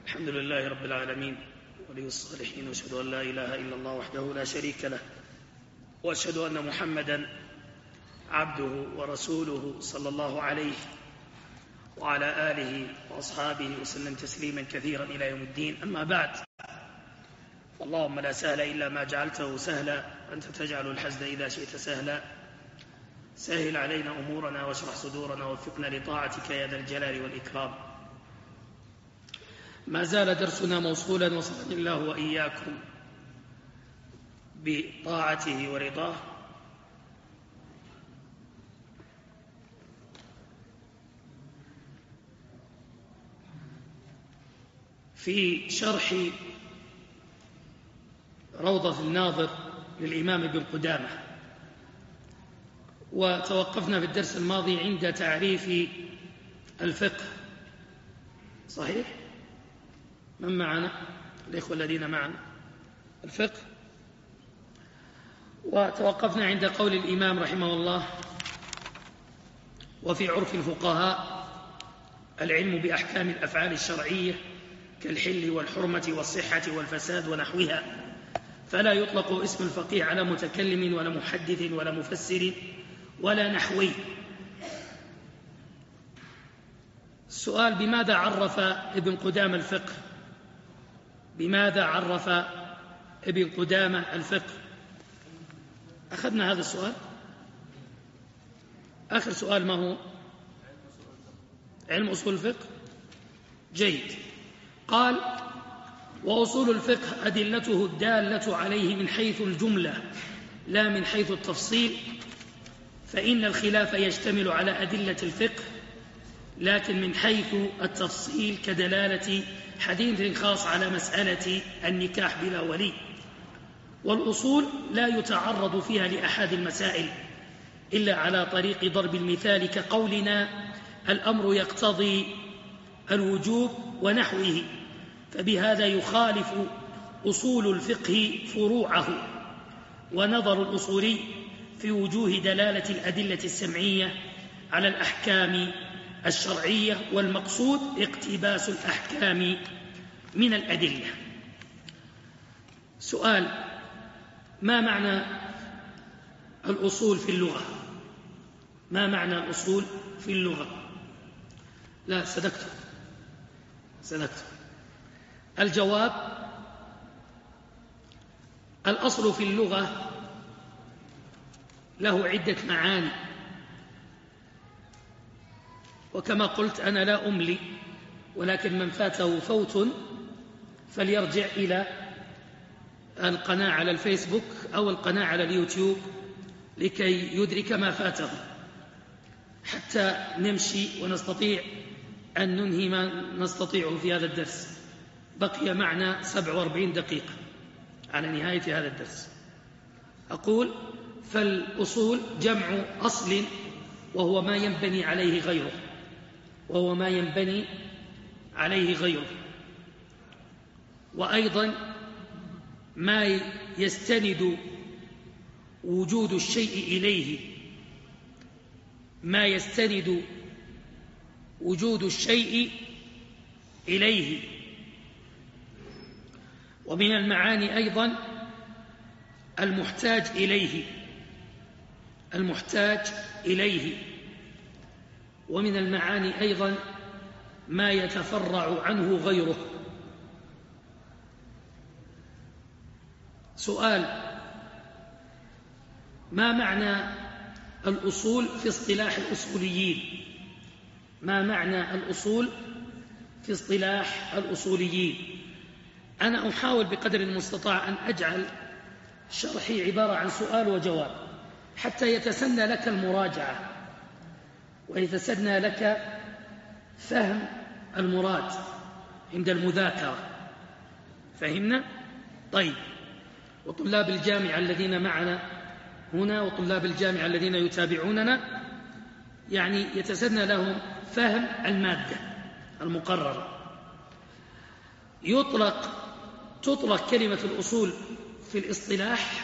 الحمد لله رب العالمين ولي الصالحين، وأشهد أن لا إله إلا الله وحده لا شريك له، وأشهد أن محمدا عبده ورسوله صلى الله عليه وعلى آله وأصحابه وسلم تسليما كثيرا إلى يوم الدين. أما بعد، اللهم لا سهل إلا ما جعلته سهلا، أنت تجعل الحزن إذا شئت سهلا. سهل علينا أمورنا واشرح صدورنا ووفقنا لطاعتك يا ذا الجلال والإكرام. ما زال درسنا موصولا، وصلني الله وإياكم بطاعته ورضاه في شرح روضة الناظر للإمام ابن قدامة، وتوقفنا في الدرس الماضي عند تعريف الفقه. صحيح؟ من معنا؟ الإخوة الذين معنا الفقه. وتوقفنا عند قول الإمام رحمه الله: وفي عرف الفقهاء العلم بأحكام الأفعال الشرعية كالحل والحرمة والصحة والفساد ونحوها، فلا يطلق اسم الفقيه على متكلم ولا محدث ولا مفسر ولا نحوي. السؤال: بماذا عرف ابن قدامة الفقه؟ بماذا عرف ابن قدامة الفقه؟ أخذنا هذا السؤال. آخر سؤال ما هو؟ علم أصول الفقه. جيد. قال: وأصول الفقه أدلته الدالة عليه من حيث الجملة لا من حيث التفصيل، فإن الخلاف يشتمل على أدلة الفقه، لكن من حيث التفصيل كدلالة حديث خاص على مسألة النكاح بلا ولي. والأصول لا يتعرض فيها لأحد المسائل إلا على طريق ضرب المثال، كقولنا الأمر يقتضي الوجوب ونحوه، فبهذا يخالف أصول الفقه فروعه. ونظر الأصولي في وجوه دلالة الأدلة السمعية على الأحكام الشرعية، والمقصود اقتباس الأحكام من الأدلة. سؤال: ما معنى الأصول في اللغة؟ ما معنى الأصول في اللغة؟ لا، صدقت. الجواب: الأصل في اللغة له عدة معاني، وكما قلت أنا لا أملي، ولكن من فاته فوت فليرجع إلى القناة على الفيسبوك أو القناة على اليوتيوب لكي يدرك ما فاته، حتى نمشي ونستطيع أن ننهي ما نستطيعه في هذا الدرس. بقي معنا 47 دقيقة على نهاية هذا الدرس. أقول: فالأصول جمع أصل، وهو ما ينبني عليه غيره، وأيضا ما يستند وجود الشيء إليه. ومن المعاني أيضا المحتاج إليه. ومن المعاني أيضا ما يتفرع عنه غيره. سؤال: ما معنى الأصول في اصطلاح الأصوليين؟ ما معنى الأصول في اصطلاح الأصوليين؟ أنا أحاول بقدر المستطاع أن أجعل شرحي عبارة عن سؤال وجواب، حتى يتسنى لك المراجعة ويتسنى لك فهم المراد عند المذاكرة. فهمنا؟ طيب. وطلاب الجامعة الذين معنا هنا وطلاب الجامعة الذين يتابعوننا يعني يتسنى لهم فهم المادة المقررة. تطلق كلمة الأصول في الاصطلاح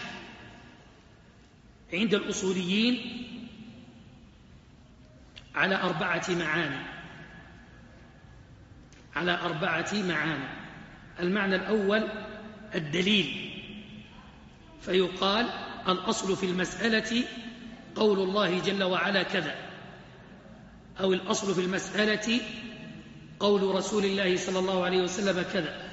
عند الأصوليين على 4 معاني. على 4 معاني. المعنى الأول الدليل، فيقال الأصل في المسألة قول الله جل وعلا كذا، أو الأصل في المسألة قول رسول الله صلى الله عليه وسلم كذا.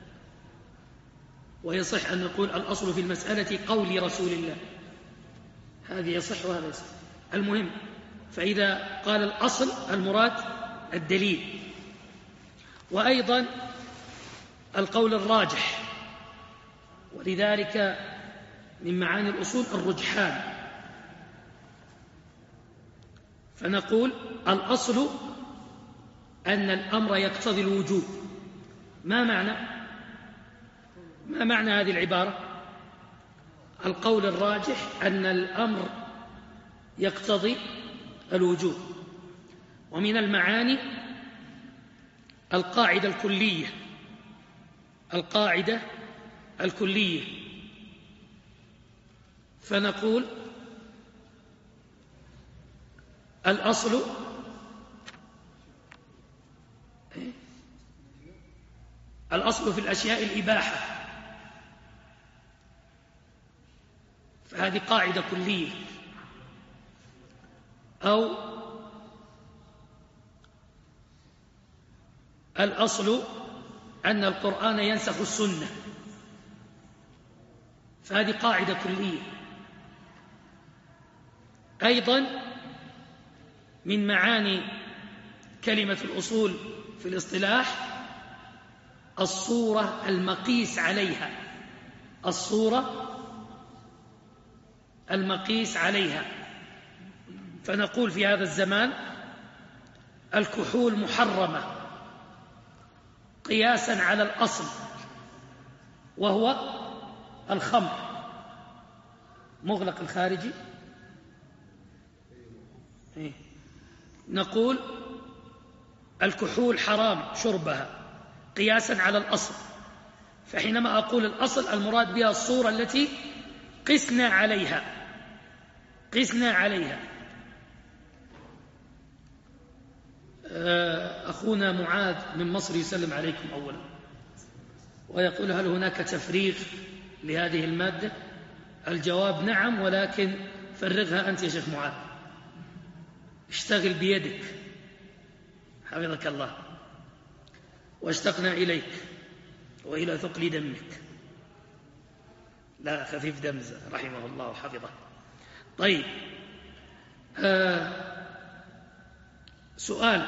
ويصح أن نقول الأصل في المسألة قول رسول الله، هذه يصح وهذا يصح. المهم، فإذا قال الأصل المراد الدليل. وأيضا القول الراجح، ولذلك من معاني الأصول الرجحان. فنقول الأصل أن الأمر يقتضي الوجوب. ما معنى هذه العبارة؟ القول الراجح أن الأمر يقتضي الوجوب. ومن المعاني القاعدة الكلية. فنقول الأصل في الأشياء الإباحة، فهذه قاعدة كلية. أو الأصل أن القرآن ينسخ السنة، فهذه قاعدة كلية. أيضا من معاني كلمة الأصول في الاصطلاح الصورة المقيس عليها، فنقول في هذا الزمان الكحول محرمة قياسا على الأصل وهو الخمر. مغلق الخارجي، نقول الكحول حرام شربها قياسا على الأصل. فحينما أقول الأصل المراد بها الصورة التي قسنا عليها. أخونا معاذ من مصر يسلم عليكم أولا، ويقول هل هناك تفريغ لهذه المادة؟ الجواب نعم، ولكن فرغها أنت يا شيخ معاذ، اشتغل بيدك حفظك الله. واشتقنا إليك وإلى ثقل دمك. لا، خفيف دمزة رحمه الله وحفظه. طيب، سؤال: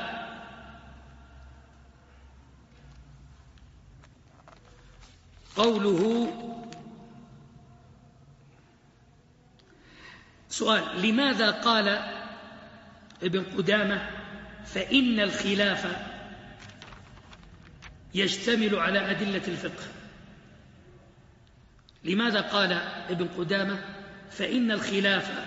لماذا قال ابن قدامة فإن الخلاف يشتمل على أدلة الفقه؟ لماذا قال ابن قدامة فإن الخلاف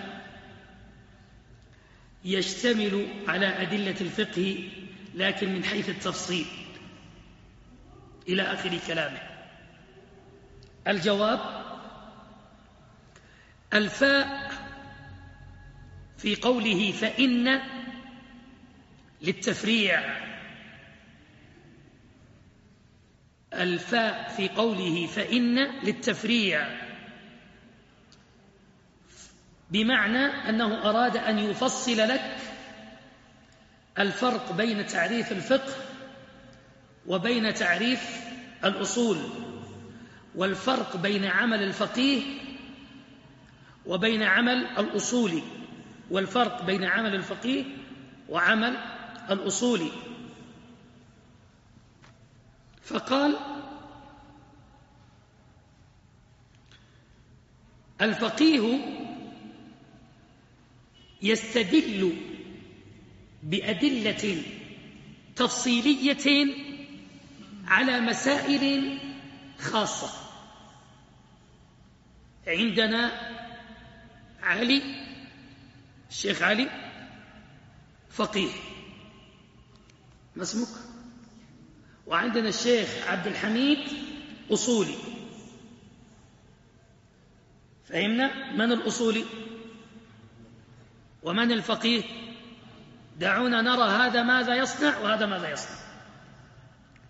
يشتمل على أدلة الفقه لكن من حيث التفصيل إلى آخر كلامه؟ الجواب: الفاء في قوله فإن للتفريع، الفاء في قوله فإن للتفريع، بمعنى أنه أراد أن يفصل لك الفرق بين تعريف الفقه وبين تعريف الأصول، والفرق بين عمل الفقيه وبين عمل الأصولي، والفرق بين عمل الفقيه وعمل الأصولي. فقال: الفقيه يستدل بأدلة تفصيلية على مسائل خاصة. عندنا علي، الشيخ علي فقيه، ما اسمك؟ وعندنا الشيخ عبد الحميد أصولي. فهمنا؟ من الأصولي ومن الفقيه؟ دعونا نرى هذا ماذا يصنع وهذا ماذا يصنع.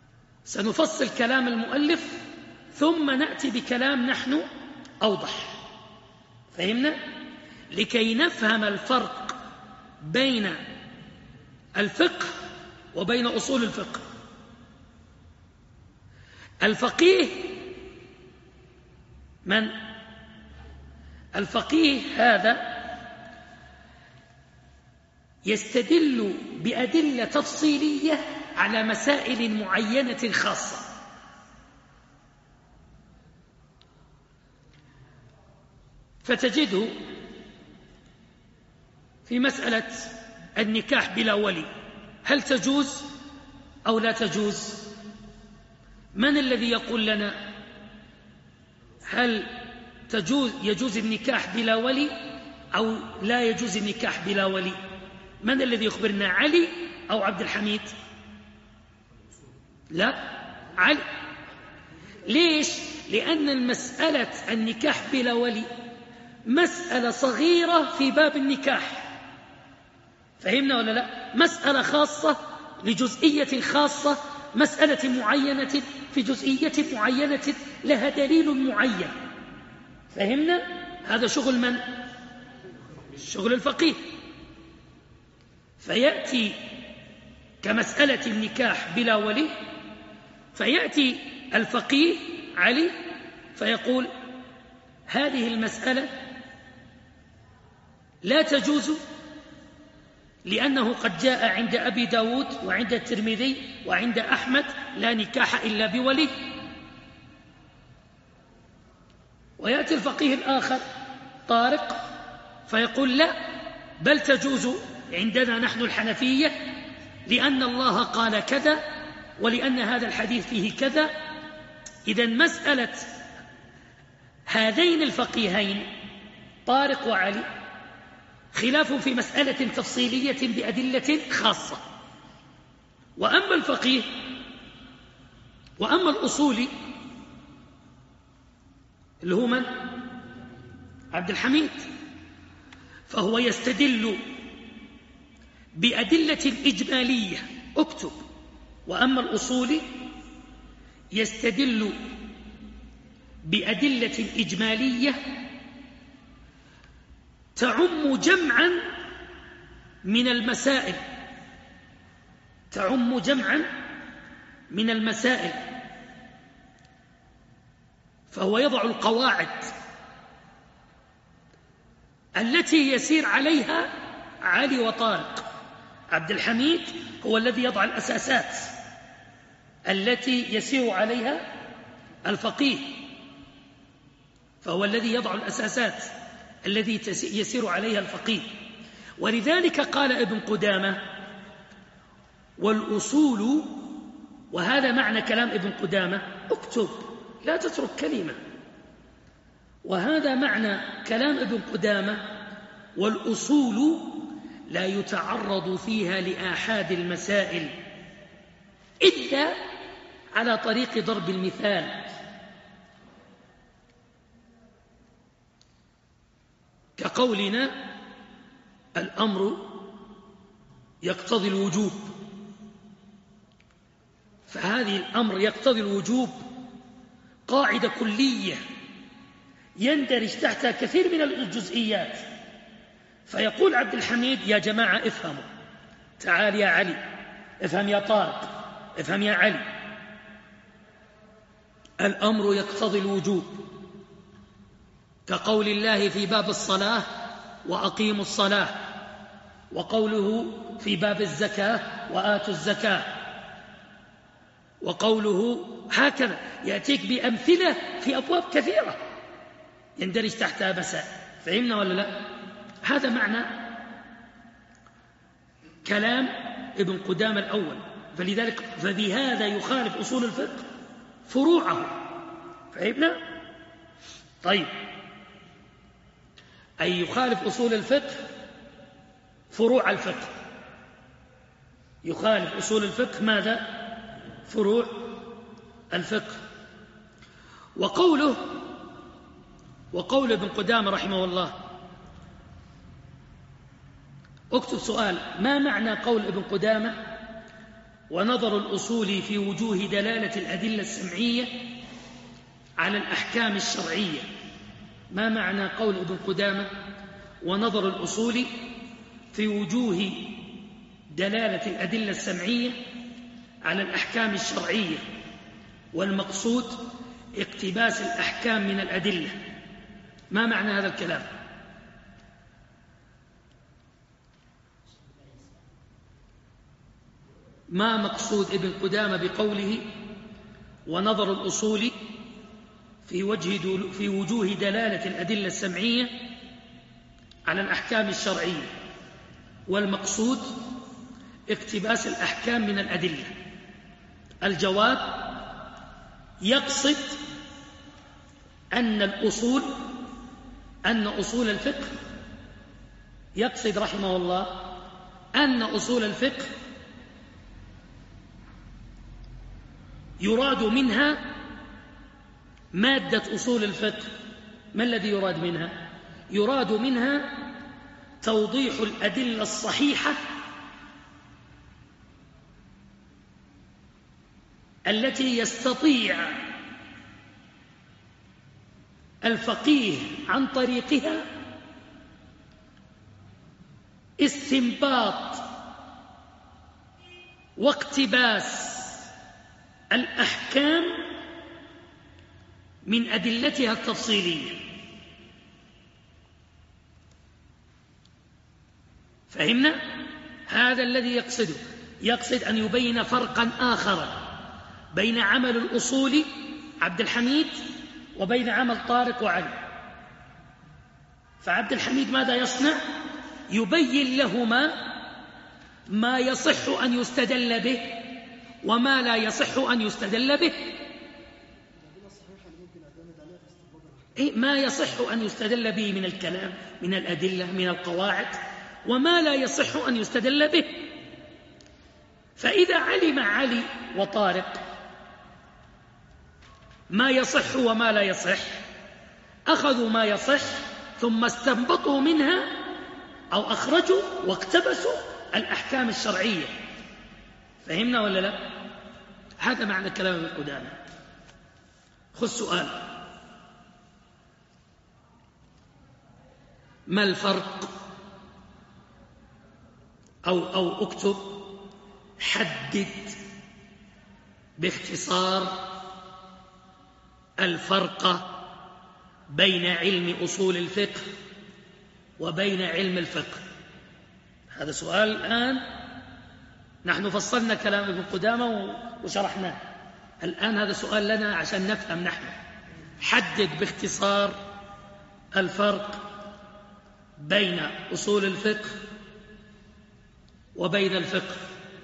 سنفصل كلام المؤلف ثم نأتي بكلام نحن أوضح. فهمنا؟ لكي نفهم الفرق بين الفقه وبين أصول الفقه. الفقيه من؟ الفقيه هذا يستدل بأدلة تفصيلية على مسائل معينة خاصة. فتجده في مسألة النكاح بلا ولي، هل تجوز أو لا تجوز؟ من الذي يقول لنا هل يجوز النكاح بلا ولي أو لا يجوز النكاح بلا ولي؟ من الذي يخبرنا، علي أو عبد الحميد؟ لا، علي. ليش؟ لأن المسألة النكاح بلا ولي مسألة صغيرة في باب النكاح. فهمنا ولا لا؟ مسألة خاصة لجزئية خاصة، مسألة معينة في جزئية معينة لها دليل معين. فهمنا؟ هذا شغل من؟ شغل الفقيه. فيأتي كمسألة النكاح بلا ولي، فيأتي الفقيه علي فيقول هذه المسألة لا تجوز، لأنه قد جاء عند أبي داود وعند الترمذي وعند أحمد لا نكاح إلا بولي. ويأتي الفقيه الآخر طارق فيقول لا، بل تجوز عندنا نحن الحنفية، لأن الله قال كذا ولأن هذا الحديث فيه كذا. إذن مسألة هذين الفقيهين طارق وعلي خلاف في مسألة تفصيلية بأدلة خاصة. وأما الفقيه وأما الأصولي اللي هو من؟ عبد الحميد، فهو يستدل بأدلة إجمالية. اكتب. وأما الأصولي يستدل بأدلة إجمالية تعم جمعا من المسائل، تعم جمعا من المسائل. فهو يضع القواعد التي يسير عليها علي وطارق. عبد الحميد هو الذي يضع الأساسات التي يسير عليها الفقيه، فهو الذي يضع الأساسات الذي يسير عليها الفقيه. ولذلك قال ابن قدامة والأصول، وهذا معنى كلام ابن قدامة، اكتب لا تترك كلمة. وهذا معنى كلام ابن قدامة: والأصول لا يتعرض فيها لآحاد المسائل إلا على طريق ضرب المثال، كقولنا الأمر يقتضي الوجوب. فهذه الأمر يقتضي الوجوب قاعدة كلية يندرج تحتها كثير من الجزئيات. فيقول عبد الحميد يا جماعة افهموا، تعال يا علي، افهم يا طارق، افهم يا علي، الأمر يقتضي الوجوب، كقول الله في باب الصلاة وأقيموا الصلاة، وقوله في باب الزكاة وآتوا الزكاة، وقوله هكذا يأتيك بأمثلة في أبواب كثيرة يندرج تحتها مسائل. فهمنا ولا لا؟ هذا معنى كلام ابن قدامة الأول. فلذلك فبهذا يخالف أصول الفقه فروعه. فهمنا؟ طيب، أي يخالف أصول الفقه فروع الفقه. يخالف أصول الفقه ماذا؟ فروع الفقه. وقول ابن قدامة رحمه الله، اكتب سؤال: ما معنى قول ابن قدامة ونظر الأصول في وجوه دلالة الأدلة السمعية على الأحكام الشرعية. ما معنى قول ابن قدامة ونظر الأصول في وجوه دلالة الأدلة السمعية على الأحكام الشرعية والمقصود اقتباس الأحكام من الأدلة؟ ما معنى هذا الكلام؟ ما مقصود ابن قدامة بقوله ونظر الأصول في وجوه دلالة الأدلة السمعية على الأحكام الشرعية والمقصود اقتباس الأحكام من الأدلة؟ الجواب: يقصد أن أصول الفقه، يقصد رحمه الله أن أصول الفقه يراد منها مادة أصول الفقه. ما الذي يراد منها؟ يراد منها توضيح الأدلة الصحيحة التي يستطيع الفقيه عن طريقها استنباط واقتباس الأحكام من أدلتها التفصيلية. فهمنا؟ هذا الذي يقصده. يقصد أن يبين فرقا آخر بين عمل الأصول عبد الحميد وبين عمل طارق وعلي. فعبد الحميد ماذا يصنع؟ يبين لهما ما يصح أن يستدل به وما لا يصح أن يستدل به. ما يصح أن يستدل به من الكلام، من الأدلة، من القواعد، وما لا يصح أن يستدل به. فإذا علم علي وطارق ما يصح وما لا يصح، أخذوا ما يصح ثم استنبطوا منها أو أخرجوا واقتبسوا الأحكام الشرعية. فهمنا ولا لا؟ هذا معنى كلام ابن قدامة. خذ سؤال: ما الفرق أو اكتب حدد باختصار الفرق بين علم أصول الفقه وبين علم الفقه. هذا سؤال. الآن نحن فصلنا كلام ابن قدامة وشرحناه، الآن هذا سؤال لنا عشان نفهم نحن. حدد باختصار الفرق بين أصول الفقه وبين الفقه.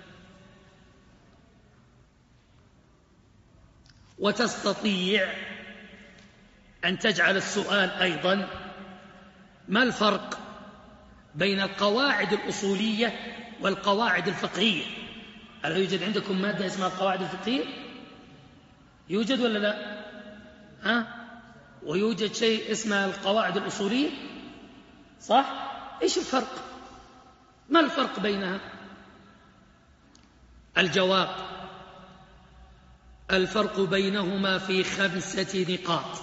وتستطيع أن تجعل السؤال أيضا: ما الفرق بين القواعد الأصولية والقواعد الفقهية؟ هل يوجد عندكم مادة اسمها القواعد الفقهية؟ يوجد ولا لا؟ ويوجد شيء اسمه القواعد الأصولية، صح؟ إيش الفرق؟ ما الفرق بينها؟ الجواب: الفرق بينهما في 5 نقاط.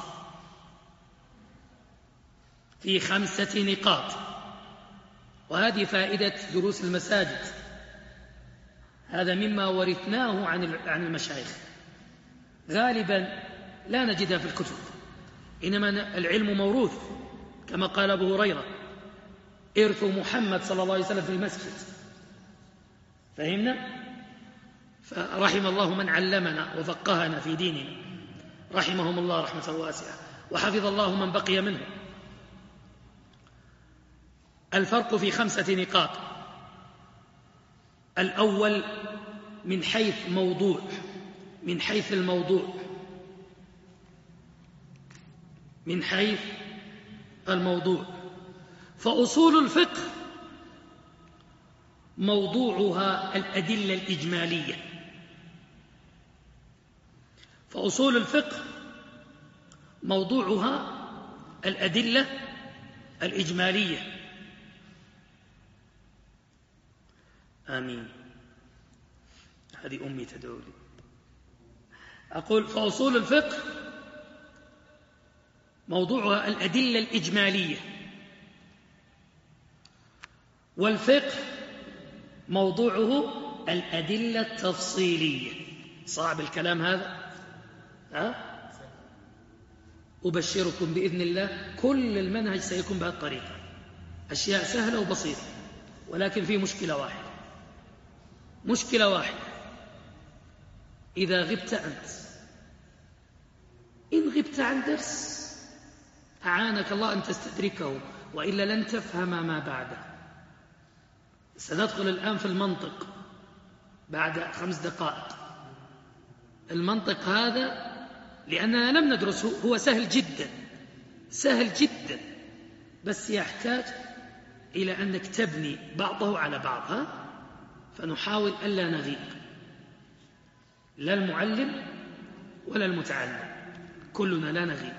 في 5 نقاط، وهذه فائدة دروس المساجد. هذا مما ورثناه عن المشايخ، غالبا لا نجدها في الكتب، إنما العلم موروث كما قال أبو هريرة: إرث محمد صلى الله عليه وسلم في المسجد. فهمنا؟ فرحم الله من علمنا وفقهنا في ديننا، رحمهم الله رحمة واسعة، وحفظ الله من بقي منهم. الفرق في 5 نقاط. الأول من حيث الموضوع. فأصول الفقه موضوعها الأدلة الإجمالية. فأصول الفقه موضوعها الأدلة الإجمالية. آمين. هذه أمي تدعو لي. أقول فأصول الفقه موضوعها الأدلة الإجمالية، والفقه موضوعه الأدلة التفصيلية. صعب الكلام هذا؟ أبشركم بإذن الله كل المنهج سيكون بهذه الطريقة، أشياء سهلة وبسيطة، ولكن في مشكلة واحدة، إذا غبت أنت، إن غبت عن درس أعانك الله أن تستدركه، وإلا لن تفهم ما بعده. سندخل الآن في المنطق بعد 5 دقائق. المنطق هذا لأننا لم ندرسه، هو سهل جدا، بس يحتاج إلى أنك تبني بعضه على بعض. فنحاول ألا نغيب، لا المعلم ولا المتعلم، كلنا لا نغيب.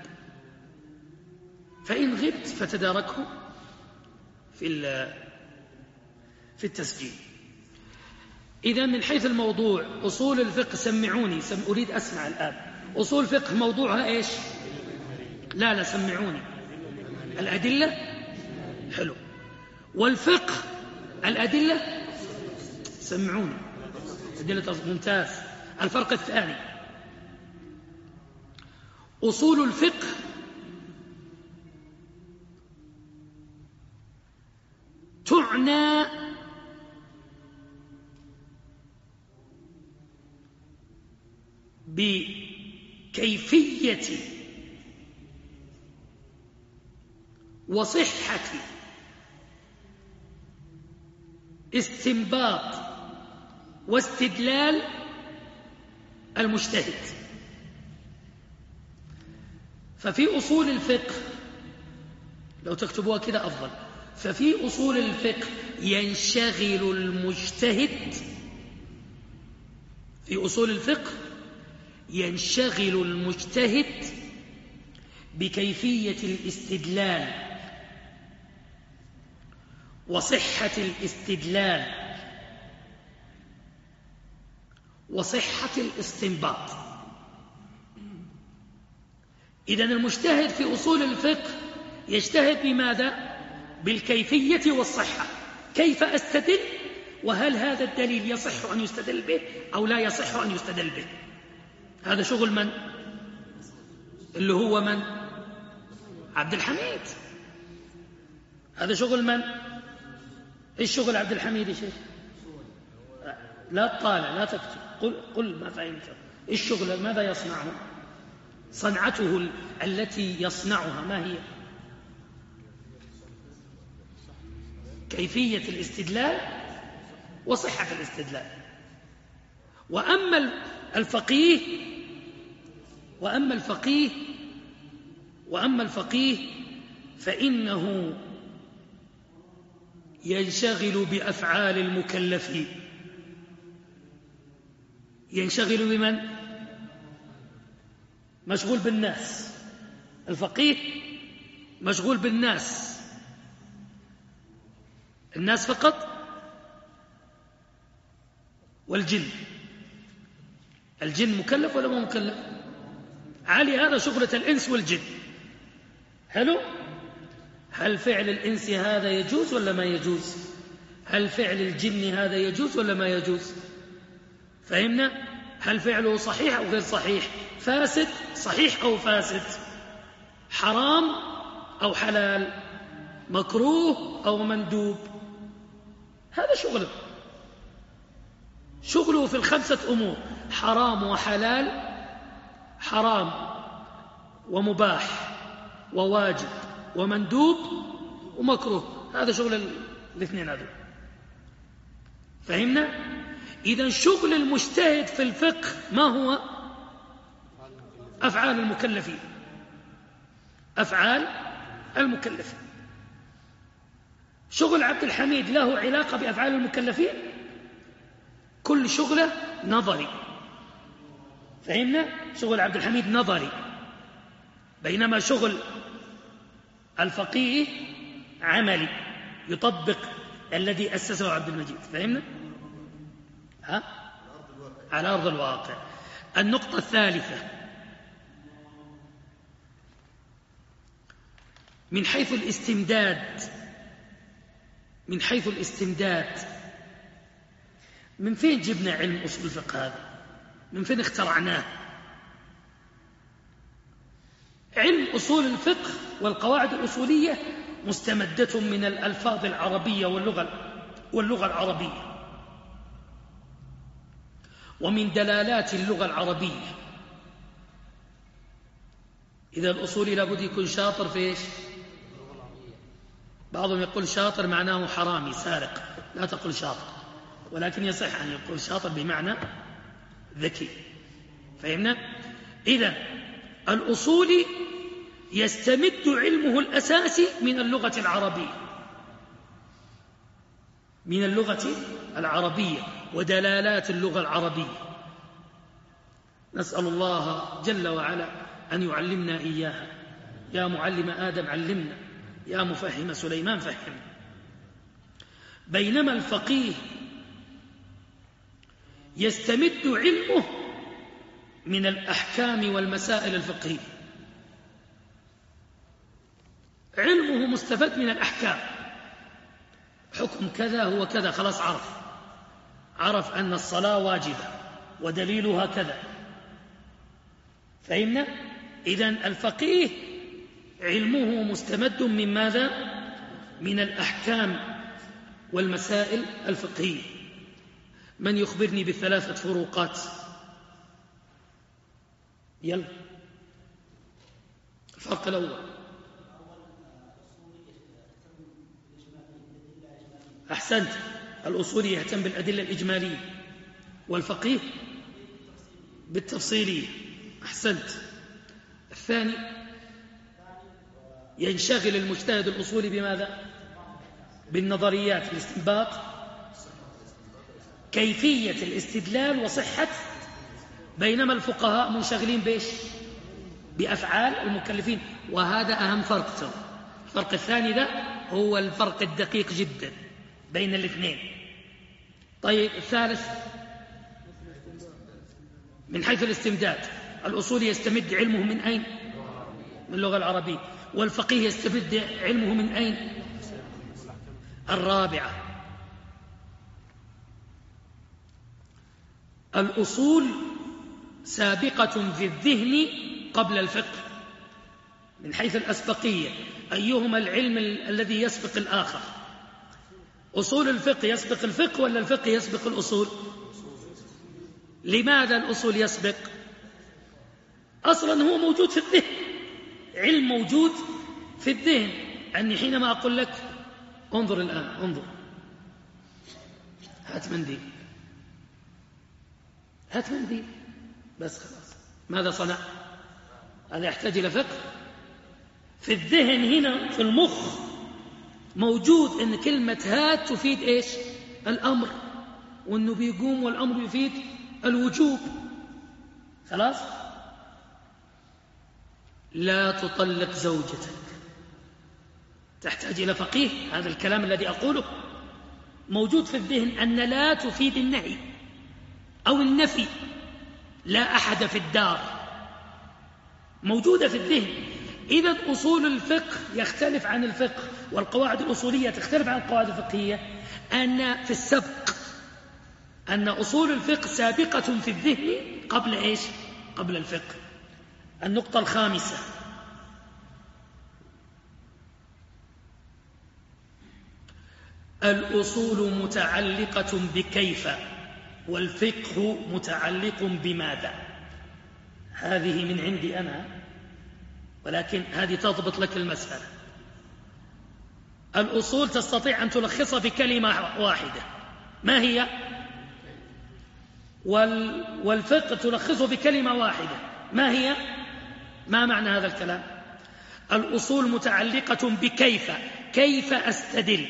فإن غبت فتداركه في التسجيل. إذا من حيث الموضوع أصول الفقه، سمعوني، أريد أسمع الآن. أصول الفقه موضوعها إيش؟ لا سمعوني. الأدلة، حلو. والفقه الأدلة، سمعوني، أدلة، ممتاز. الفرق الثاني، أصول الفقه تعنى بكيفية وصحة استنباط واستدلال المجتهد. ففي أصول الفقه، لو تكتبوها كده أفضل، ففي أصول الفقه ينشغل المجتهد، في أصول الفقه ينشغل المجتهد بكيفية الاستدلال وصحة الاستدلال وصحة الاستنباط. إذن المجتهد في أصول الفقه يجتهد بماذا؟ بالكيفية والصحة. كيف أستدل؟ وهل هذا الدليل يصح أن يستدل به أو لا يصح أن يستدل به؟ هذا شغل من؟ اللي هو من؟ عبد الحميد. هذا شغل من؟ إيش شغل عبد الحميد يا شيخ؟ لا تطالع، لا تكتب، قل ما فهمت. إيش شغل؟ ماذا يصنعه؟ صنعته التي يصنعها ما هي؟ كيفية الاستدلال وصحة الاستدلال. وأما الفقيه فإنه ينشغل بأفعال المكلفين. ينشغل بمن؟ مشغول بالناس. الفقيه مشغول بالناس، الناس فقط والجن. الجن مكلف ولا ما مكلف؟ علي هذا شغلة الإنس والجن. حلو. هل فعل الإنس هذا يجوز ولا ما يجوز؟ هل فعل الجن هذا يجوز ولا ما يجوز؟ فهمنا؟ هل فعله صحيح أو غير صحيح؟ فاسد، صحيح أو فاسد؟ حرام أو حلال؟ مكروه أو مندوب؟ هذا شغله في ال5 أمور: حرام وحلال، حرام ومباح وواجب ومندوب ومكروه. هذا شغل الاثنين هذول. فهمنا؟ إذن شغل المجتهد في الفقه ما هو؟ أفعال المكلفين. أفعال المكلفين. شغل عبد الحميد له علاقة بأفعال المكلفين؟ كل شغله نظري. فهمنا؟ شغل عبد الحميد نظري، بينما شغل الفقيه عملي، يطبق الذي أسسه عبد المجيد. فهمنا؟ على أرض الواقع. النقطة الثالثة من حيث الاستمداد، من فين جبنا علم أصول الفقه هذا؟ من فين اخترعناه؟ علم أصول الفقه والقواعد الأصولية مستمدة من الألفاظ العربية واللغة العربية، ومن دلالات اللغة العربية. إذا الأصولي لابد يكون شاطر في إيش؟ بعضهم يقول شاطر معناه حرامي سارق، لا تقل شاطر، ولكن يصح أن يقول شاطر بمعنى ذكي. فهمنا؟ إذا الأصولي يستمد علمه الأساسي من اللغة العربية ودلالات اللغة العربية. نسأل الله جل وعلا أن يعلمنا إياها. يا معلم آدم علمنا، يا مفهم سليمان فهمنا. بينما الفقيه يستمد علمه من الأحكام والمسائل الفقهية، علمه مستفاد من الأحكام، حكم كذا هو كذا، خلاص عرف أن الصلاة واجبة ودليلها كذا. فهمنا؟ إذن الفقيه علمه مستمد من ماذا؟ من الأحكام والمسائل الفقهية. من يخبرني بالثلاثة فروقات؟ يلا. الفرق الأول، أحسنت، الأصولي يهتم بالأدلة الإجمالية والفقيه بالتفصيلية. أحسنت. الثاني، ينشغل المجتهد الأصولي بماذا؟ بالنظريات، الاستنباط، كيفية الاستدلال وصحة. بينما الفقهاء منشغلين بإيش؟ بأفعال المكلفين. وهذا أهم فرق. الفرق الثاني ده هو الفرق الدقيق جدا بين الاثنين. طيب الثالث، من حيث الاستمداد، الأصولي يستمد علمه من أين؟ من اللغة العربية. والفقيه يستمد علمه من أين؟ الرابعة، الأصول سابقة في الذهن قبل الفقه، من حيث الأسبقية، أيهما العلم الذي يسبق الآخر؟ أصول الفقه يسبق الفقه ولا الفقه يسبق الأصول؟ لماذا الأصول يسبق؟ أصلا هو موجود في الذهن، علم موجود في الذهن. أني حينما أقول لك انظر الآن، انظر، هات منديل بس خلاص، ماذا صنع؟ هذا يحتاج إلى فقه. في الذهن هنا في المخ موجود أن كلمة هات تفيد إيش؟ الأمر، وأنه بيقوم والأمر يفيد الوجوب. خلاص؟ لا تطلق زوجتك، تحتاج إلى فقيه. هذا الكلام الذي أقوله موجود في الذهن، أن لا تفيد النهي أو النفي. لا أحد في الدار، موجودة في الذهن. إذا أصول الفقه يختلف عن الفقه، والقواعد الأصولية تختلف عن القواعد الفقهية، أن في السبق، أن أصول الفقه سابقة في الذهن قبل إيش؟ قبل الفقه. النقطة الخامسة، الأصول متعلقة بكيف، والفقه متعلق بماذا. هذه من عندي أنا، ولكن هذه تضبط لك المسألة. الأصول تستطيع أن تلخصها بكلمة واحدة، ما هي؟ والفقه تلخصه بكلمة واحدة، ما هي؟ ما معنى هذا الكلام؟ الأصول متعلقة بكيف، كيف أستدل،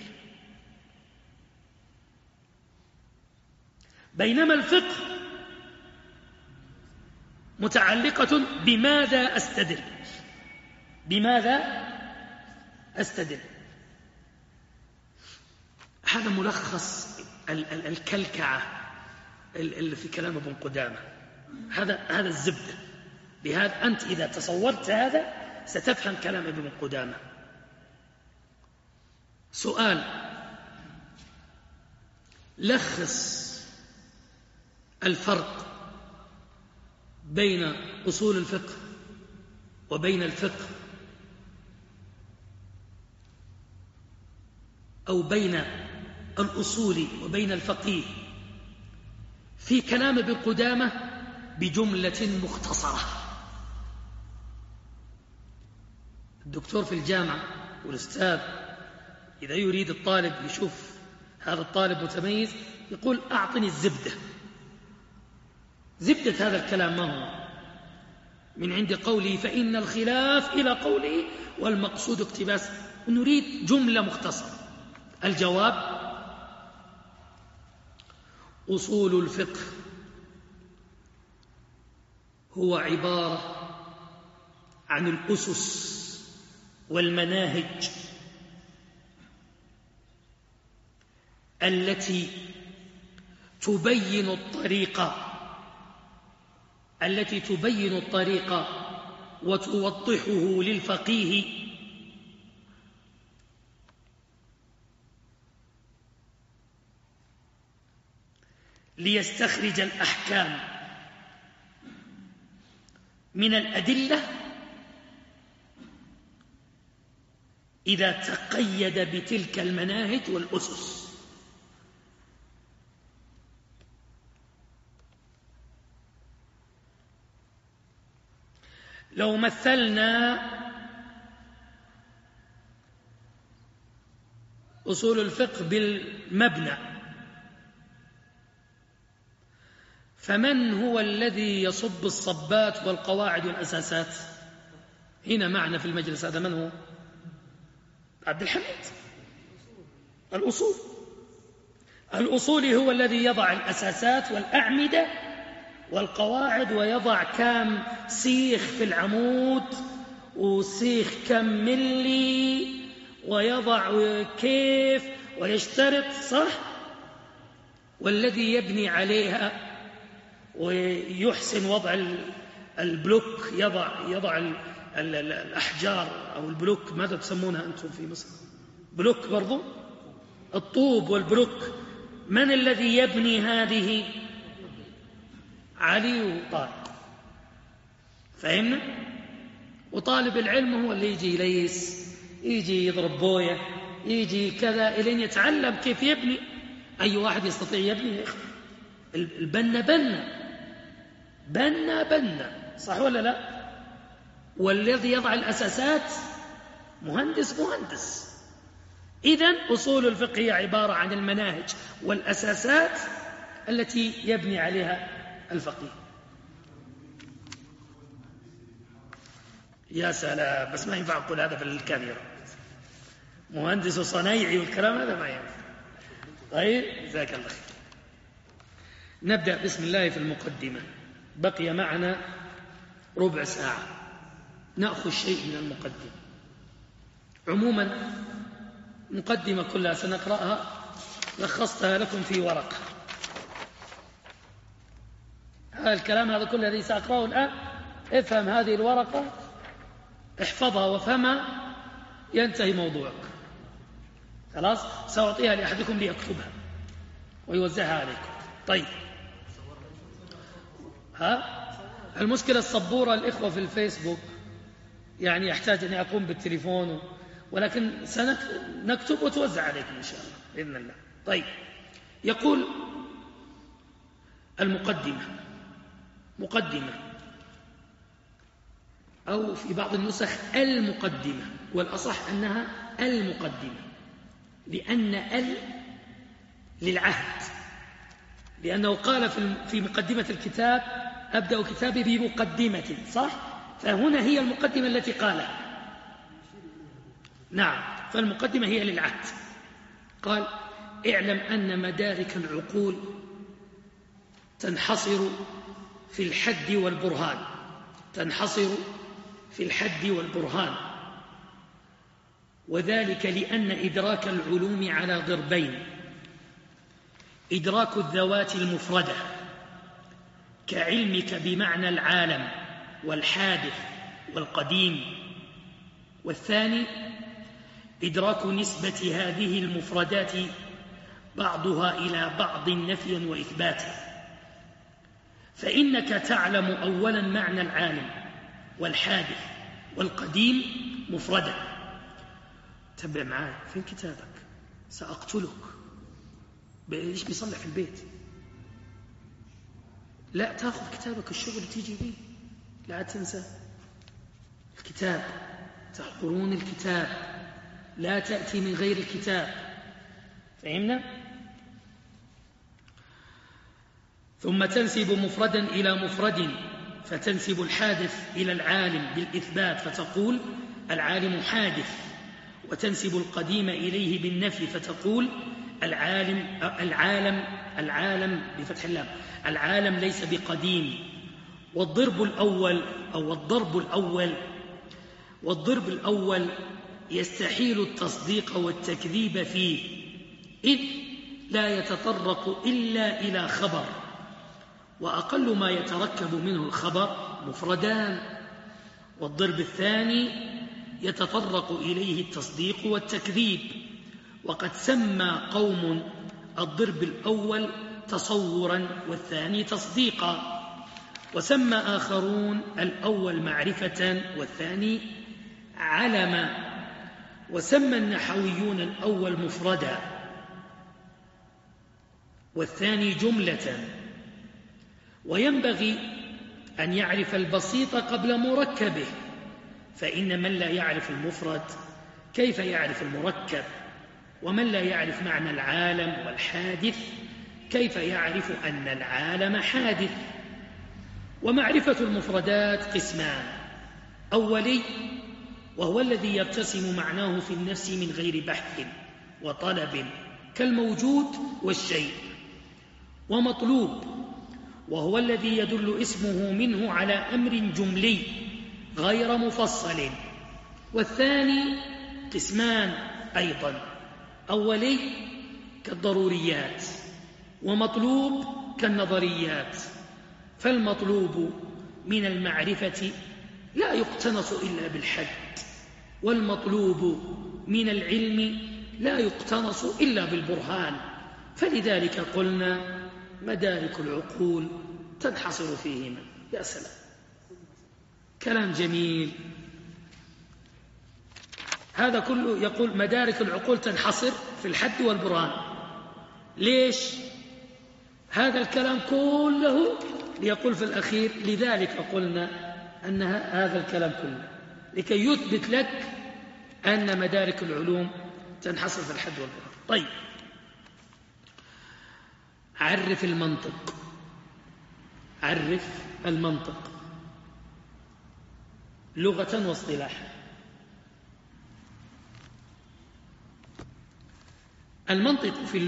بينما الفقه متعلقة بماذا أستدل، بماذا أستدل. هذا ملخص الكلكعة اللي في كلام ابن قدامة. هذا الزبدة. لهذا أنت إذا تصورت هذا ستفهم كلام ابن قدامة. سؤال: لخص الفرق بين أصول الفقه وبين الفقه، أو بين الأصول وبين الفقيه في كلام ابن قدامة بجملة مختصرة. الدكتور في الجامعة والأستاذ إذا يريد الطالب يشوف هذا الطالب متميز يقول: أعطني الزبدة. زبدة هذا الكلام ما هو؟ من عند قوله فإن الخلاف إلى قوله والمقصود اقتباس. نريد جملة مختصرة. الجواب: أصول الفقه هو عبارة عن الأسس والمناهج التي تبين الطريق وتوضحه للفقيه ليستخرج الأحكام من الأدلة إذا تقيد بتلك المناهج والأسس. لو مثلنا أصول الفقه بالمبنى، فمن هو الذي يصب الصبات والقواعد والأساسات؟ هنا معنا في المجلس هذا من هو؟ عبد الحميد. الأصولي هو الذي يضع الأساسات والأعمدة والقواعد، ويضع كم سيخ في العمود وسيخ كم ملي، ويضع كيف ويشترط، صح؟ والذي يبني عليها ويحسن وضع البلوك، يضع الأحجار أو البلوك، ماذا تسمونها أنتم في مصر؟ بلوك برضو، الطوب والبلوك. من الذي يبني هذه؟ علي وطارق. فهمنا؟ وطالب العلم هو اللي يجي يليس، يجي يضرب بوية، يجي كذا، إلين يتعلم كيف يبني. أي واحد يستطيع يبني يا إخوة. البنا بنا، صح ولا لا؟ والذي يضع الأساسات مهندس. إذن أصول الفقه هي عبارة عن المناهج والأساسات التي يبني عليها الفقيه. يا سلام، بس ما ينفع أقول هذا في الكاميرا، مهندس وصنايعي والكلام هذا ما ينفع. طيب، جزاك الله خير. نبدأ بسم الله في المقدمة. بقي معنا ربع ساعة نأخذ شيء من المقدمة. عموما مقدمة كلها سنقرأها، لخصتها لكم في ورقة. هذا الكلام هذا كله الذي سأقرأه الآن، افهم هذه الورقة، احفظها وافهمها، ينتهي موضوعك. خلاص، سأعطيها لأحدكم ليكتبها ويوزعها عليكم. طيب، المشكلة الصبورة الإخوة في الفيسبوك، يعني يحتاج أن أقوم بالتليفون، ولكن سنكتب وتوزع عليكم إن شاء الله بإذن الله. طيب، يقول مقدمة، أو في بعض النسخ المقدمة، والأصح أنها المقدمة، لأن للعهد، لأنه قال في مقدمة الكتاب: أبدأ كتابي بمقدمة، صح؟ فهنا هي المقدمة التي قالها. نعم، فالمقدمة هي للعهد. قال: اعلم أن مدارك العقول تنحصر في الحد والبرهان، وذلك لأن إدراك العلوم على ضربين: إدراك الذوات المفردة كعلمك بمعنى العالم والحادث والقديم. والثاني إدراك نسبة هذه المفردات بعضها إلى بعض نفيا وإثباتا، فإنك تعلم أولا معنى العالم والحادث والقديم مفردا. تبع معي فين كتابك؟ سأقتلك. ليش بيصلح في البيت؟ لا، تأخذ كتابك الشغل تيجي بيه، لا تنسى الكتاب، تحضرون الكتاب، لا تأتي من غير الكتاب. فهمنا؟ ثم تنسب مفردا إلى مفرد، فتنسب الحادث إلى العالم بالإثبات فتقول العالم حادث، وتنسب القديم إليه بالنفي فتقول العالم بفتح اللام، العالم ليس بقديم. والضرب الأول يستحيل التصديق والتكذيب فيه، إذ لا يتطرق إلا إلى خبر، وأقل ما يتركب منه الخبر مفردان. والضرب الثاني يتطرق إليه التصديق والتكذيب، وقد سمى قوم الضرب الأول تصورا والثاني تصديقا، وسمى آخرون الأول معرفة والثاني علما، وسمى النحويون الأول مفردا والثاني جملة. وينبغي أن يعرف البسيط قبل مركبه، فإن من لا يعرف المفرد كيف يعرف المركب؟ ومن لا يعرف معنى العالم والحادث كيف يعرف أن العالم حادث؟ ومعرفة المفردات قسمان: أولي، وهو الذي يرتسم معناه في النفس من غير بحث وطلب كالموجود والشيء. ومطلوب، وهو الذي يدل اسمه منه على أمر جملي غير مفصل. والثاني قسمان أيضا: أولي كالضروريات، ومطلوب كالنظريات. فالمطلوب من المعرفة لا يقتنص إلا بالحد، والمطلوب من العلم لا يقتنص إلا بالبرهان. فلذلك قلنا مدارك العقول تنحصر فيهما. يا سلام، كلام جميل. هذا كله يقول مدارك العقول تنحصر في الحد والبرهان. ليش هذا الكلام كله؟ ليقول في الأخير لذلك قلنا أن هذا الكلام كله لكي يثبت لك أن مدارك العلوم تنحصر في الحد والبرهان. طيب، عرف المنطق. عرف المنطق لغة واصطلاحا. المنطق في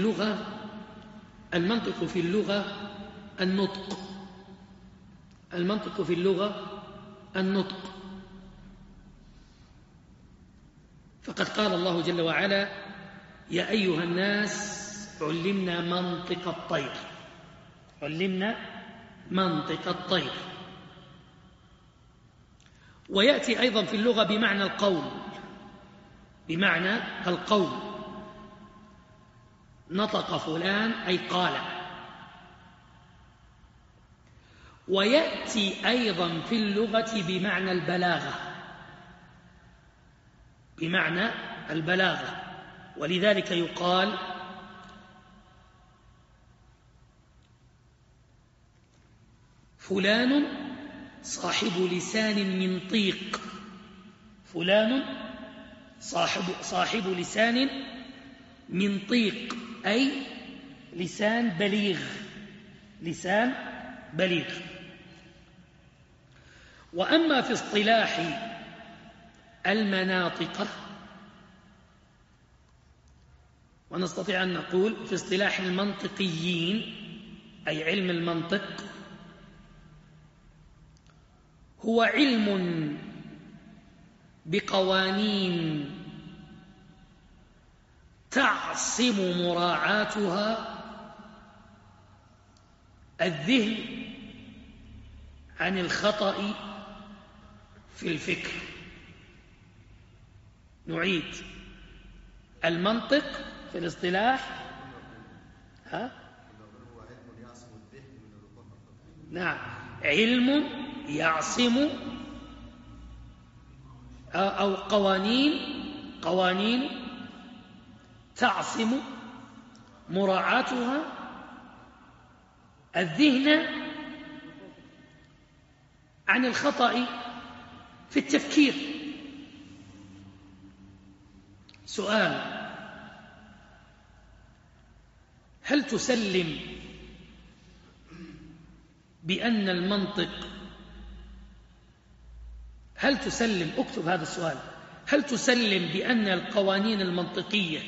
اللغة النطق. المنطق في اللغة النطق. فقد قال الله جل وعلا: يا أيها الناس علمنا منطق الطير. علمنا منطق الطير. ويأتي أيضا في اللغة بمعنى القول. بمعنى القول، نطق فلان أي قال. ويأتي أيضا في اللغة بمعنى البلاغة. بمعنى البلاغة. ولذلك يقال فلان صاحب لسان منطيق. فلان صاحب لسان منطيق، أي لسان بليغ. لسان بليغ. وأما في اصطلاح المناطق، ونستطيع أن نقول في اصطلاح المنطقيين أي علم المنطق، هو علم بقوانين تعصم مراعاتها الذهن عن الخطأ في الفكر. نعيد: المنطق في الاصطلاح نعم علم يعصم أو قوانين تعصم مراعاتها الذهن عن الخطأ في التفكير. سؤال: هل تسلم بأن المنطق اكتب هذا السؤال: هل تسلم بأن القوانين المنطقية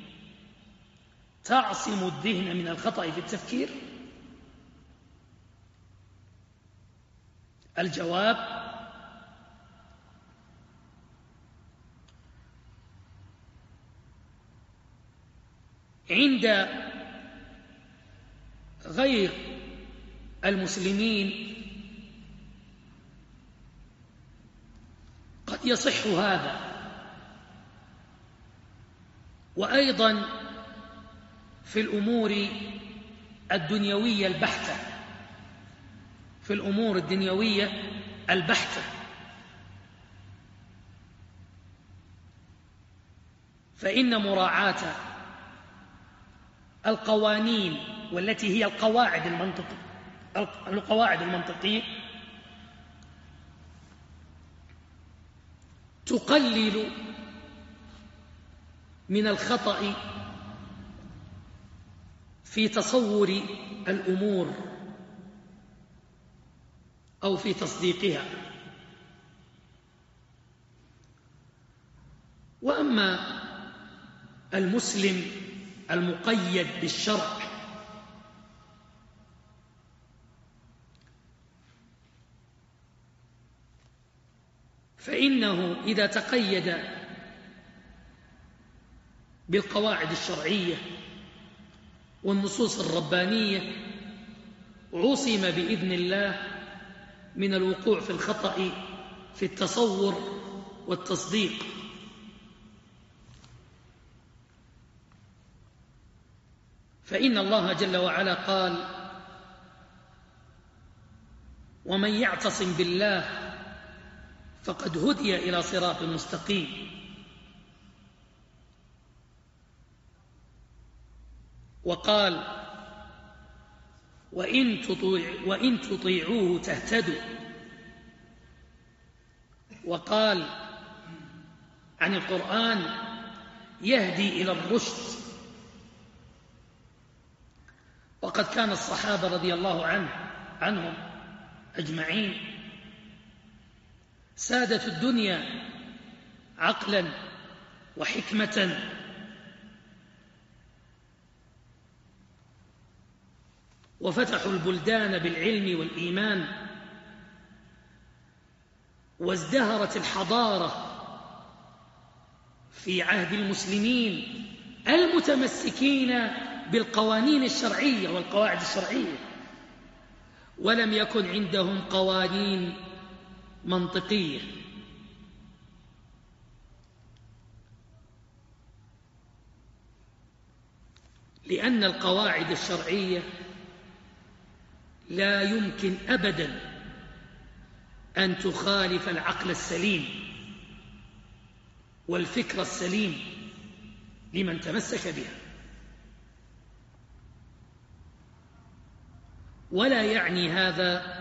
تعصم الذهن من الخطأ في التفكير؟ الجواب: عند غير المسلمين قد يصح هذا، وأيضا في الأمور الدنيوية البحتة، فإن مراعاة القوانين والتي هي القواعد المنطقية تقلل من الخطأ في تصور الأمور أو في تصديقها. وأما المسلم المقيد بالشرع فإنه إذا تقيد بالقواعد الشرعية والنصوص الربانية عصم بإذن الله من الوقوع في الخطأ في التصور والتصديق. فإن الله جل وعلا قال: ومن يعتصم بالله فقد هدي إلى صراط مستقيم. وقال: وإن تطيعوه تهتدوا. وقال عن القرآن: يهدي إلى الرشد. وقد كان الصحابة رضي الله عنهم أجمعين سادة الدنيا عقلا وحكمة، وفتحوا البلدان بالعلم والإيمان، وازدهرت الحضارة في عهد المسلمين المتمسكين بالقوانين الشرعية والقواعد الشرعية، ولم يكن عندهم قوانين منطقية. لأن القواعد الشرعية لا يمكن أبدا أن تخالف العقل السليم والفكر السليم لمن تمسك بها. ولا يعني هذا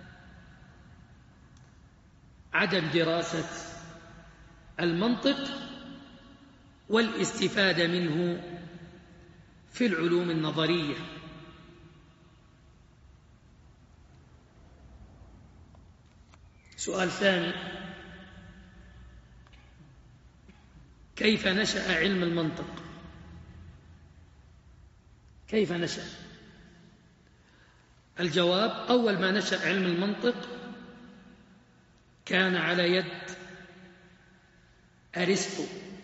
عدم دراسة المنطق والاستفادة منه في العلوم النظرية. سؤال ثاني: كيف نشأ علم المنطق؟ كيف نشأ؟ الجواب: أول ما نشأ علم المنطق كان على يد أرسطو.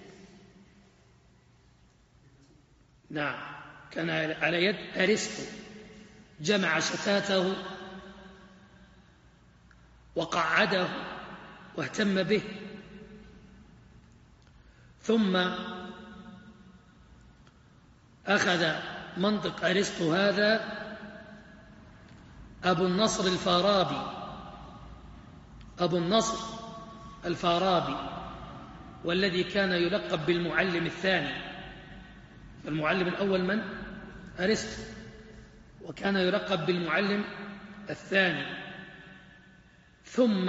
نعم، كان على يد أرسطو، جمع شتاته وقعده واهتم به. ثم أخذ منطق أرسطو هذا أبو النصر الفارابي، والذي كان يلقب بالمعلم الثاني. المعلم الأول من؟ أرسطو، وكان يلقب بالمعلم الثاني. ثم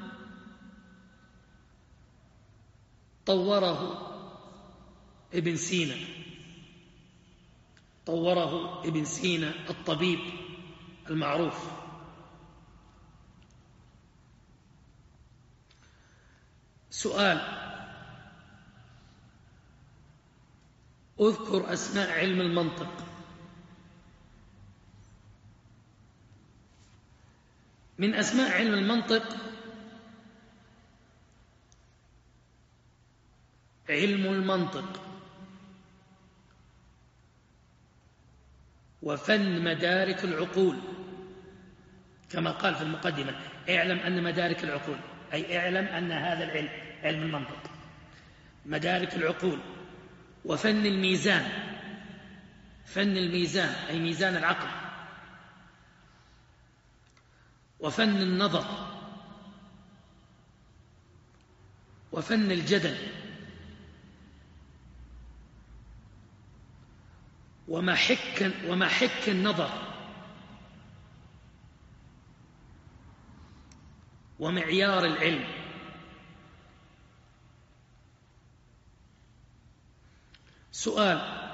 طوره ابن سينا الطبيب المعروف. سؤال: اذكر أسماء علم المنطق. من أسماء علم المنطق علم المنطق، وفن مدارك العقول، كما قال في المقدمة: اعلم أن مدارك العقول، أي اعلم أن هذا العلم، علم المنطق، مدارك العقول، وفن الميزان، فن الميزان أي ميزان العقل، وفن النظر، وفن الجدل، ومحك النظر، ومعيار العلم. سؤال: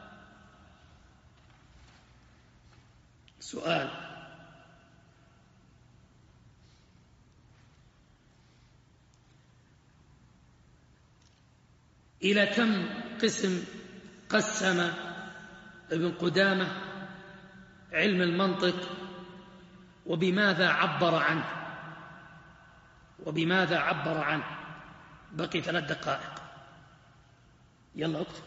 إلى كم قسم قسم ابن قدامة علم المنطق، وبماذا عبر عنه؟ بقي 3 دقائق، يلا اكتب.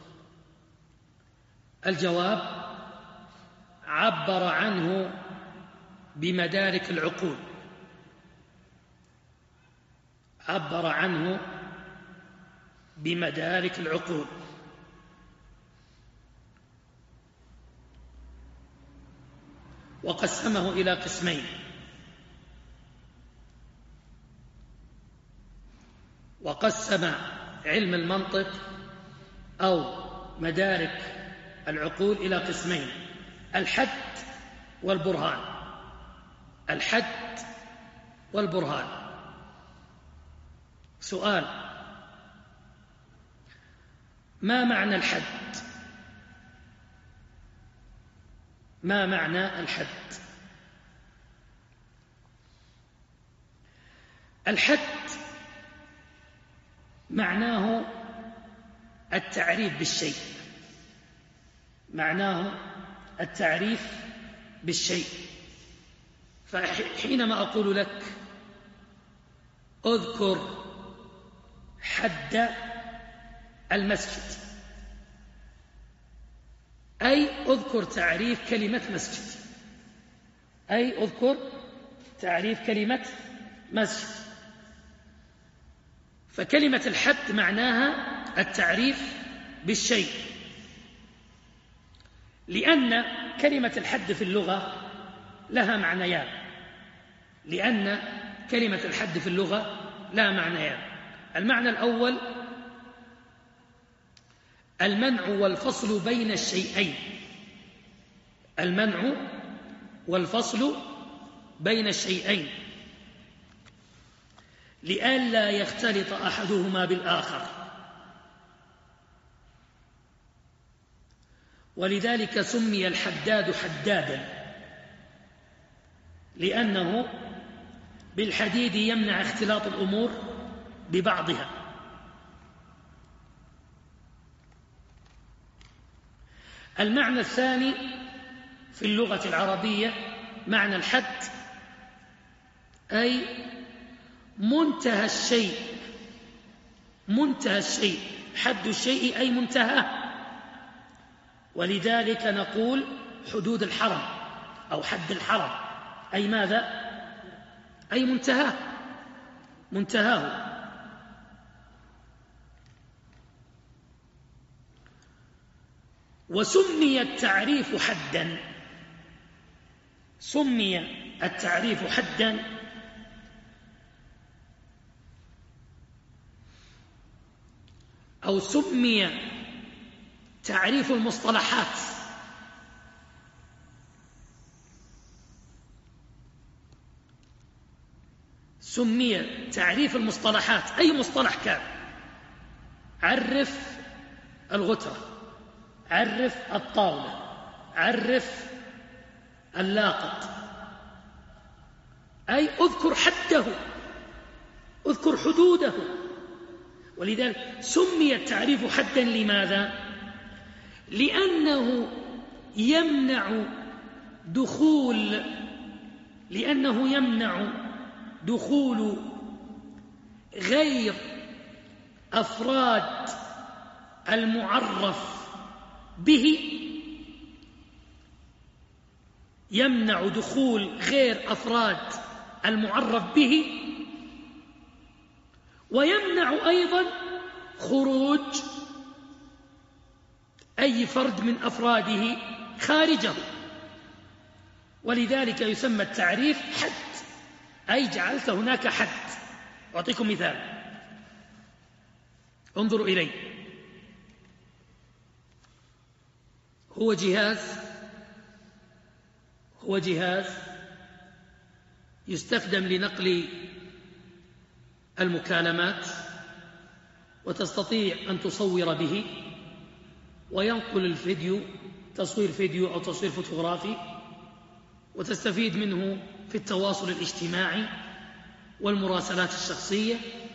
الجواب: عبر عنه بمدارك العقول، وقسمه إلى قسمين: وقسم علم المنطق أو مدارك العقول إلى قسمين: الحد والبرهان. سؤال: ما معنى الحد؟ الحد معناه التعريف بالشيء. فحينما أقول لك اذكر حد المسجد، أي اذكر تعريف كلمة مسجد. فكلمة الحد معناها التعريف بالشيء، لأن كلمة الحد في اللغة لها معنيان. المعنى الأول: المنع والفصل بين الشيئين، لئلا يختلط أحدهما بالآخر. ولذلك سمي الحداد حدادا، لأنه بالحديد يمنع اختلاط الأمور ببعضها. المعنى الثاني في اللغة العربية معنى الحد أي منتهى الشيء، حد الشيء أي منتهاه. ولذلك نقول حدود الحرم أو حد الحرم، أي ماذا؟ أي منتهاه. منتهاه. وسمي التعريف حدا، سمي التعريف حدا أو سمي تعريف المصطلحات سمي تعريف المصطلحات، أي مصطلح كان، عرف الغترة، عرف الطاولة، عرف اللاقط، أي أذكر حده، أذكر حدوده. ولذلك سمي التعريف حدا. لماذا؟ لأنه يمنع دخول غير أفراد المعرف به، يمنع دخول غير أفراد المعرف به، ويمنع أيضا خروج أي فرد من أفراده خارجه. ولذلك يسمى التعريف حد، أي جعلت هناك حد. أعطيكم مثال، انظروا إلي. هو جهاز يستخدم لنقل المكالمات، وتستطيع أن تصور به وينقل الفيديو، تصوير فيديو أو تصوير فوتوغرافي، وتستفيد منه في التواصل الاجتماعي والمراسلات الشخصية،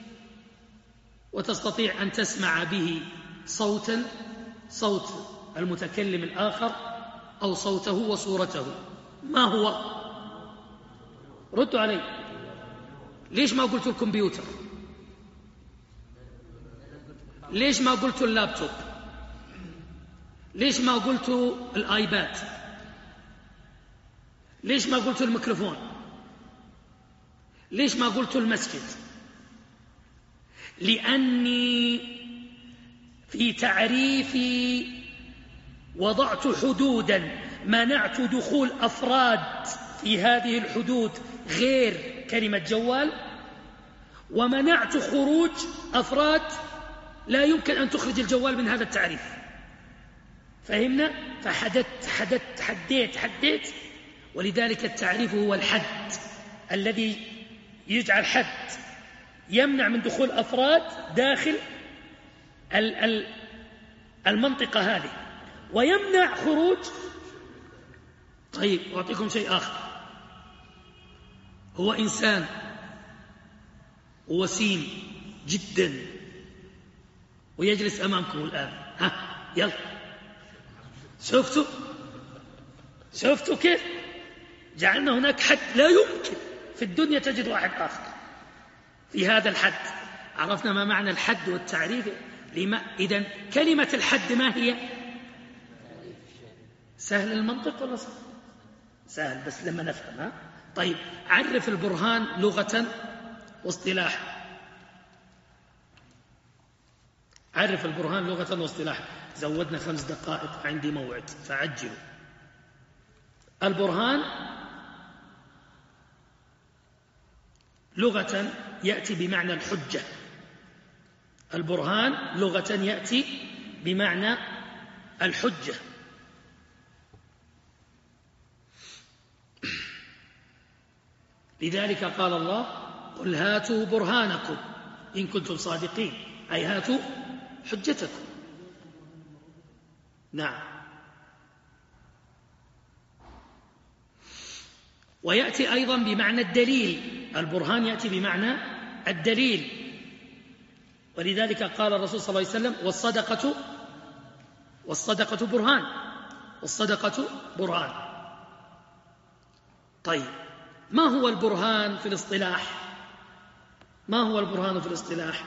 وتستطيع أن تسمع به صوتا، صوت المتكلم الآخر أو صوته وصورته. ما هو؟ ردوا علي. ليش ما قلت الكمبيوتر؟ ليش ما قلت اللابتوب؟ ليش ما قلت الآيباد؟ ليش ما قلت الميكروفون؟ ليش ما قلت المسجد؟ لأني في تعريفي وضعت حدودا، منعت دخول أفراد في هذه الحدود غير كلمة جوال، ومنعت خروج أفراد لا يمكن أن تخرج الجوال من هذا التعريف. فهمنا؟ حديت. ولذلك التعريف هو الحد الذي يجعل حد يمنع من دخول أفراد داخل المنطقة هذه، ويمنع خروج. طيب أعطيكم شيء آخر. هو إنسان وسيم جدا ويجلس أمامكم الآن. يلا، شفتوا كيف جعلنا هناك حد لا يمكن في الدنيا تجد واحد آخر في هذا الحد. عرفنا ما معنى الحد والتعريف. إذن كلمة الحد ما هي؟ سهل المنطق ولا صعب؟ سهل بس لما نفهم. طيب عرف البرهان لغة واصطلاحا. عرف البرهان لغة واصطلاحا. زودنا 5 دقائق، عندي موعد فعجلوا. البرهان لغة يأتي بمعنى الحجة. البرهان لغة يأتي بمعنى الحجة. لذلك قال الله: قل هاتوا برهانكم إن كنتم صادقين، أي هاتوا حجتكم. نعم. ويأتي أيضا بمعنى الدليل. البرهان يأتي بمعنى الدليل. ولذلك قال الرسول صلى الله عليه وسلم: والصدقة برهان، والصدقة برهان. طيب ما هو البرهان في الاصطلاح؟ ما هو البرهان في الاصطلاح؟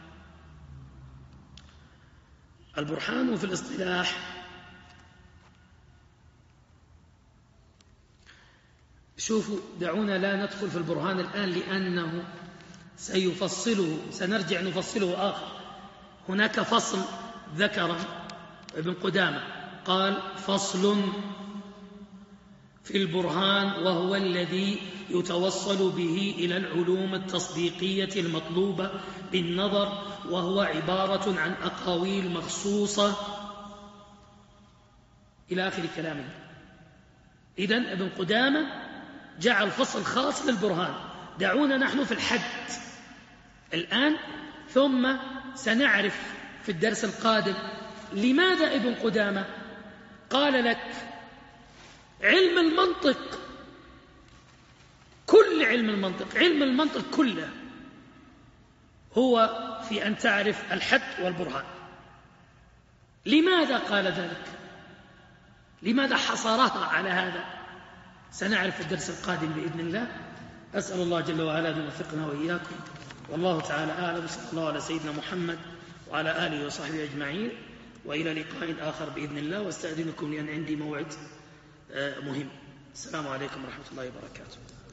البرهان في الاصطلاح شوفوا، دعونا لا ندخل في البرهان الآن لأنه سيفصله، سنرجع نفصله آخر. هناك فصل ذكر ابن قدامة، قال: فصل في البرهان، وهو الذي يتوصل به إلى العلوم التصديقية المطلوبة بالنظر، وهو عبارة عن أقاويل مخصوصة، إلى آخر كلامه. إذن ابن قدامة جعل فصل خاص للبرهان. دعونا نحن في الحد الآن، ثم سنعرف في الدرس القادم لماذا ابن قدامة قال لك علم المنطق، كل علم المنطق، علم المنطق كله هو في أن تعرف الحد والبرهان. لماذا قال ذلك؟ لماذا حصرها على هذا؟ سنعرف في الدرس القادم بإذن الله. أسأل الله جل وعلا أن يوفقنا وإياكم، والله تعالى أعلم. صلى الله على سيدنا محمد وعلى آله وصحبه أجمعين، وإلى لقاء آخر بإذن الله. واستأذنكم لأن عندي موعد مهم. السلام عليكم ورحمة الله وبركاته.